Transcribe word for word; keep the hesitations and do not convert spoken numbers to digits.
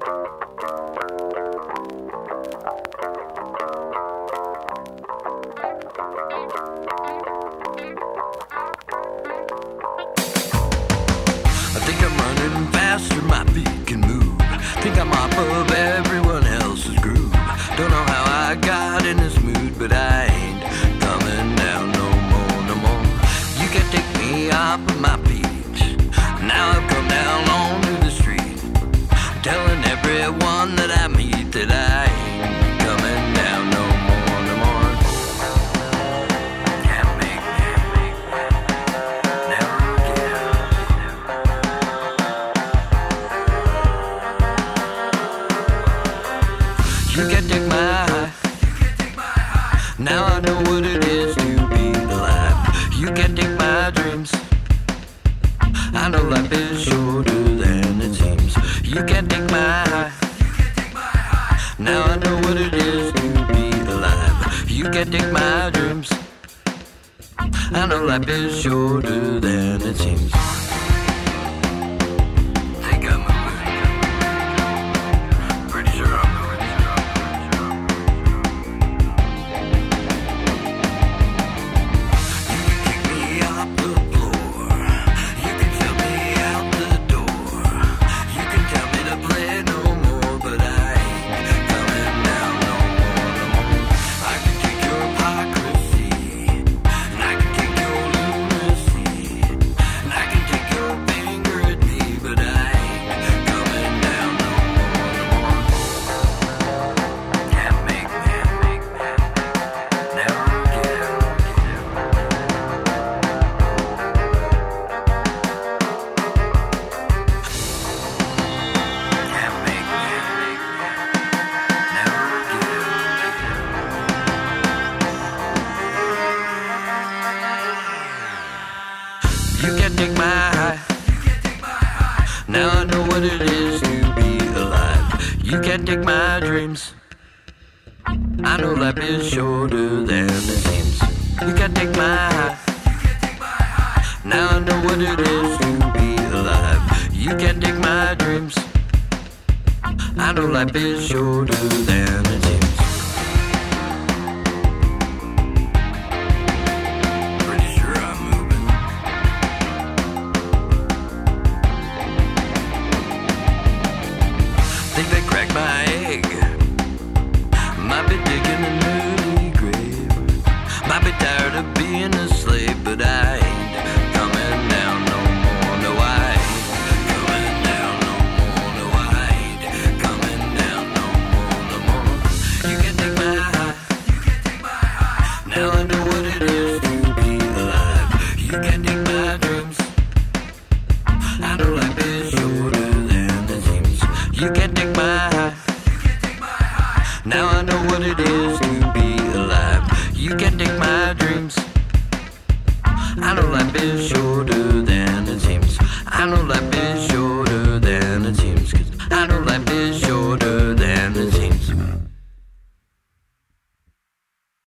I think I'm running faster, my feet can move. Think I'm off of everyone else's groove. Don't know how I got in this mood, but I ain't coming down no more, no more. You can take me off of my feet. Now I've come down onto the street, telling everyone that I meet that I ain't coming down no more, no more. Can't make me, never again. You can take my high. Now I know what it is to be alive. You can take my dreams. I know life is shorter than it seems. You can take my high. Now I know what it is to be alive. You can take my dreams. I know life is shorter than it seems. Think I'm moving. Pretty sure I'm moving. You can kick me off the floor. You can shove me out the door. You can tell me to play no more, but I ain't coming down no more, no more. I can take your hypocrisy, and I can take your lunacy, and I can take your finger at me, but I ain't coming down no more, no more. Can't make me, never again. Can't make me, never again. You can take my high. Now I know what it is to be alive. You can take my dreams. I know life is shorter than it seems. You can take my high. Now I know what it is to be alive. You can take my dreams. I know life is shorter than it seems. Pretty sure I'm moving. Think they cracked my egg. Might be digging an early grave. Might be tired of being a slave, but I ain't coming down no more. No, I ain't coming down no more. No, I ain't coming down no more, no more. You can take my high. Now I know what it is to be alive. You can take my dreams. I know life is shorter than it seems. You can take my high. Now I know what it is to be alive. You can take my dreams. I know life is shorter than